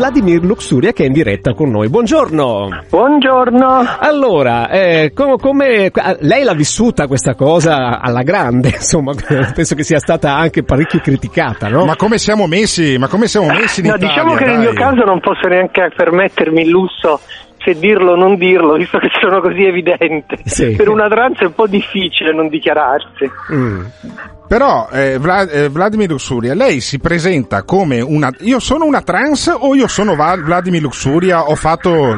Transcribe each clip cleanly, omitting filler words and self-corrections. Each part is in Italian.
Vladimir Luxuria, che è in diretta con noi. Buongiorno. Buongiorno. Allora, come lei l'ha vissuta questa cosa alla grande, insomma, penso che sia stata anche parecchio criticata, no? Ma come siamo messi in Italia? Diciamo che nel mio caso non posso neanche permettermi il lusso se dirlo o non dirlo, visto che sono così evidente. Sì. Per una trans è un po' difficile non dichiararsi. Però Vladimir Luxuria, lei si presenta come io sono una trans o io sono Vladimir Luxuria, ho fatto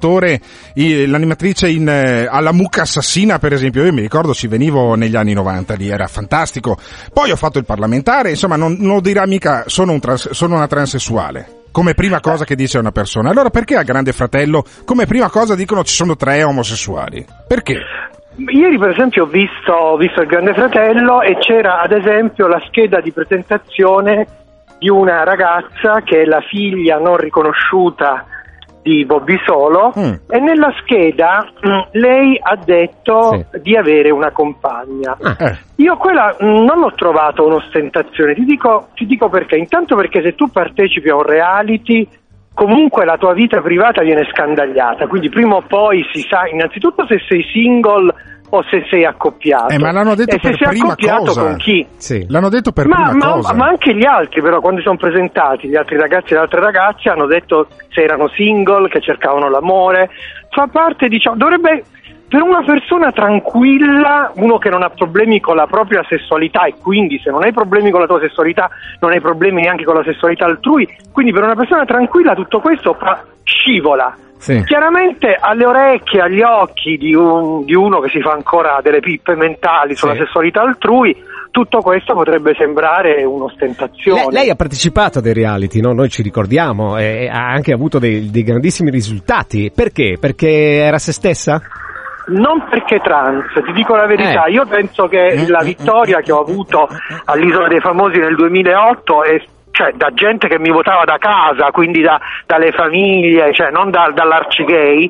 l'animatrice alla mucca assassina, per esempio. Io mi ricordo, ci venivo negli anni 90, lì era fantastico. Poi ho fatto il parlamentare, insomma non lo dirà mica sono una transessuale come prima cosa che dice una persona. Allora perché al Grande Fratello come prima cosa dicono ci sono 3 omosessuali? Perché? Ieri per esempio ho visto il Grande Fratello e c'era ad esempio la scheda di presentazione di una ragazza che è la figlia non riconosciuta di Bobby Solo e nella scheda lei ha detto di avere una compagna. Io quella non l'ho trovato un'ostentazione, ti dico perché. Intanto perché se tu partecipi a un reality comunque la tua vita privata viene scandagliata, quindi prima o poi si sa innanzitutto se sei single o se sei accoppiato. Ma l'hanno detto per se sei prima accoppiato cosa. Con chi? Sì. L'hanno detto per prima cosa. Ma anche gli altri però quando si sono presentati, gli altri ragazzi e le altre ragazze hanno detto se erano single, che cercavano l'amore. Fa parte, dovrebbe, per una persona tranquilla, uno che non ha problemi con la propria sessualità, e quindi se non hai problemi con la tua sessualità non hai problemi neanche con la sessualità altrui, quindi per una persona tranquilla tutto questo scivola. Sì. Chiaramente alle orecchie, agli occhi di uno che si fa ancora delle pippe mentali sulla sessualità altrui, tutto questo potrebbe sembrare un'ostentazione. Lei ha partecipato a dei reality, no? Noi ci ricordiamo, e ha anche avuto dei grandissimi risultati. Perché? Perché era se stessa? Non perché trans, ti dico la verità, io penso che la vittoria che ho avuto all'Isola dei Famosi nel 2008 è da gente che mi votava da casa, quindi dalle famiglie, non dall'arcigay,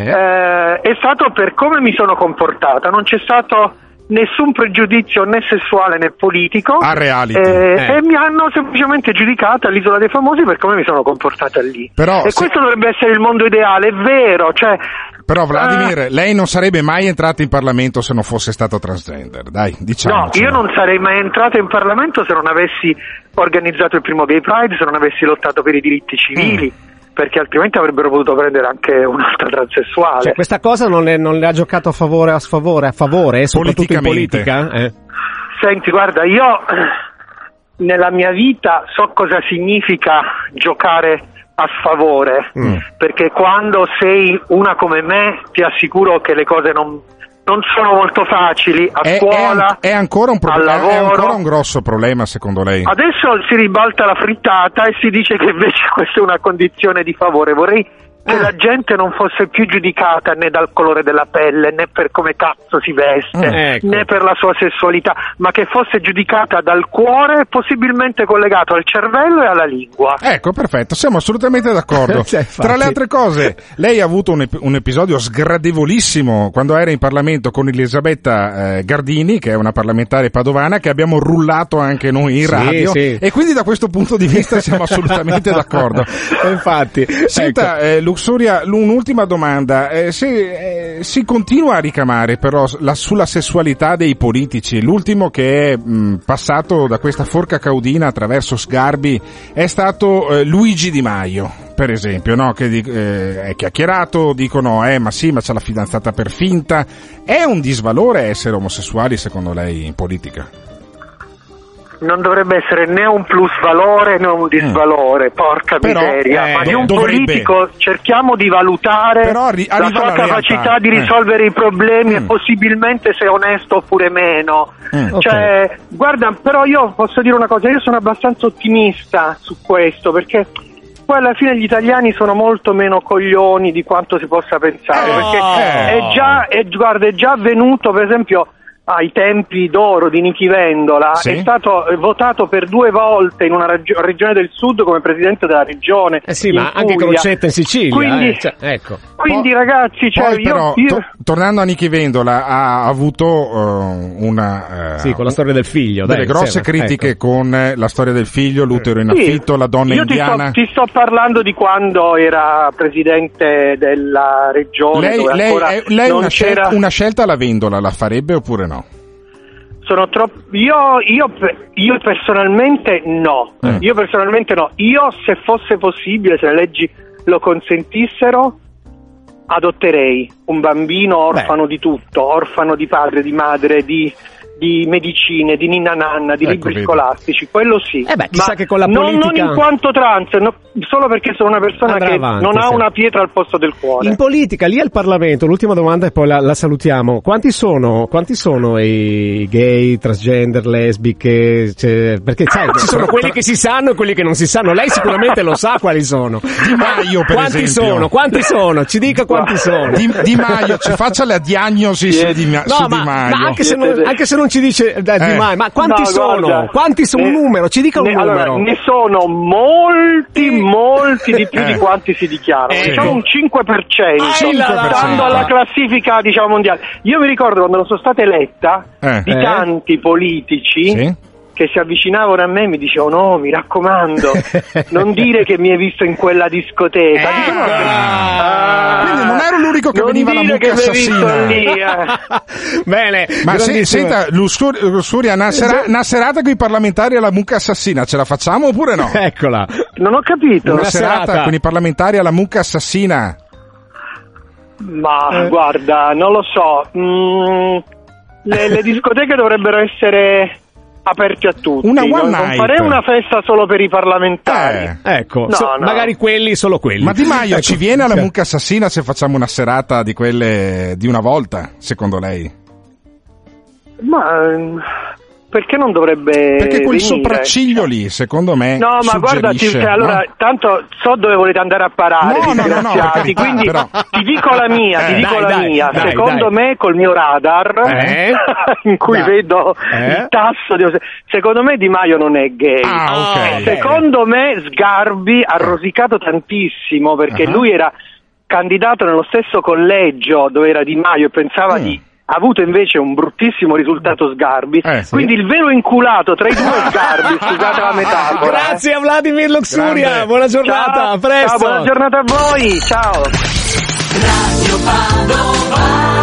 è stato per come mi sono comportata, non c'è stato nessun pregiudizio né sessuale né politico a reality e mi hanno semplicemente giudicata all'Isola dei Famosi per come mi sono comportata lì. Però, questo dovrebbe essere il mondo ideale, è vero, però Vladimir, lei non sarebbe mai entrato in Parlamento se non fosse stato transgender, dai, diciamoci. No, io non sarei mai entrato in Parlamento se non avessi organizzato il primo Gay Pride, se non avessi lottato per i diritti civili, perché altrimenti avrebbero potuto prendere anche un'altra transessuale. Questa cosa non le ha giocato a favore, soprattutto in politica? Senti, guarda, io nella mia vita so cosa significa giocare a favore, perché quando sei una come me ti assicuro che le cose non sono molto facili a scuola, è ancora un al lavoro. È ancora un grosso problema secondo lei? Adesso si ribalta la frittata e si dice che invece questa è una condizione di favore. Vorrei che la gente non fosse più giudicata né dal colore della pelle, né per come cazzo si veste, né per la sua sessualità, ma che fosse giudicata dal cuore, possibilmente collegato al cervello e alla lingua. Ecco, perfetto, siamo assolutamente d'accordo. Tra le altre cose, lei ha avuto un episodio sgradevolissimo quando era in Parlamento con Elisabetta Gardini, che è una parlamentare padovana, che abbiamo rullato anche noi in radio, e quindi da questo punto di vista siamo assolutamente d'accordo. Infatti. Senta, Luxuria, un'ultima domanda. Si continua a ricamare però sulla sessualità dei politici. L'ultimo che è passato da questa forca caudina attraverso Sgarbi è stato Luigi Di Maio, per esempio, no? Che è chiacchierato, dicono ma c'è la fidanzata per finta. È un disvalore essere omosessuali secondo lei in politica? Non dovrebbe essere né un plus valore né un disvalore, porca miseria, ma di un politico cerchiamo di valutare la sua capacità di risolvere i problemi e possibilmente se è onesto oppure meno. Guarda, però io posso dire una cosa, io sono abbastanza ottimista su questo, perché poi alla fine gli italiani sono molto meno coglioni di quanto si possa pensare, perché è già avvenuto, per esempio, ai tempi d'oro di Nichi Vendola, sì, è stato votato per 2 volte in una regione del sud come presidente della regione. Sì, ma anche Crocetta in Sicilia. Quindi, ecco. Quindi ragazzi, cioè, poi però, tornando a Nichi Vendola, ha avuto una sì, con la storia del figlio, delle grosse critiche, ecco, con la storia del figlio, l'utero in affitto, la donna indiana. Ti sto parlando di quando era presidente della regione. Lei una scelta alla Vendola la farebbe oppure no? Sono troppo. Io personalmente no. Io personalmente no. Io, se fosse possibile, se le leggi lo consentissero, adotterei un bambino orfano di tutto, orfano di padre, di madre, di medicine, di ninna nanna, di libri scolastici, quello sì. Chissà, ma che con la politica... non in quanto trans, solo perché sono una persona che non ha una pietra al posto del cuore. In politica, lì al Parlamento, l'ultima domanda e poi la salutiamo. Quanti sono i gay, transgender, lesbiche? Perché sai, ci sono quelli che si sanno e quelli che non si sanno. Lei sicuramente lo sa quali sono. Di Maio, per esempio. Quanti sono? Ci dica quanti sono. Di Maio, ci faccia la diagnosi su Di Maio. Ma anche se non ci dice Di Maio, ma quanti sono? Guarda, quanti sono? Un numero, ci dica un numero. Allora, ne sono molti di più di quanti si dichiarano. Diciamo un 5%, stando alla classifica, diciamo, mondiale. Io mi ricordo quando sono stata eletta di tanti politici che si avvicinavano a me e mi dicevano: no, mi raccomando, non dire che mi hai visto in quella discoteca. Quindi non ero l'unico che veniva la mucca assassina. Bene, ma senta, Lussuria, una serata con i parlamentari alla mucca assassina, ce la facciamo oppure no? Eccola. Non ho capito. Una serata con i parlamentari alla mucca assassina. Ma guarda, non lo so. Le discoteche dovrebbero essere aperti a tutti. Una one non night. Farei una festa solo per i parlamentari. Ecco, magari solo quelli. Ma Di Maio ci viene alla mucca assassina se facciamo una serata di quelle di una volta, secondo lei? Ma perché non dovrebbe Perché quel venire? Sopracciglio lì, secondo me, no, ma guarda, allora, tanto so dove volete andare a parare, disgraziati, quindi ti dico la mia, secondo me col mio radar, in cui vedo il tasso, secondo me Di Maio non è gay. Secondo me Sgarbi ha rosicato tantissimo, perché lui era candidato nello stesso collegio dove era Di Maio e pensava ha avuto invece un bruttissimo risultato Sgarbi, quindi il vero inculato tra i due Sgarbi, scusate la metafora. Grazie a Vladimir Luxuria, buona giornata, a presto. Ciao, buona giornata a voi, ciao. Radio Padova.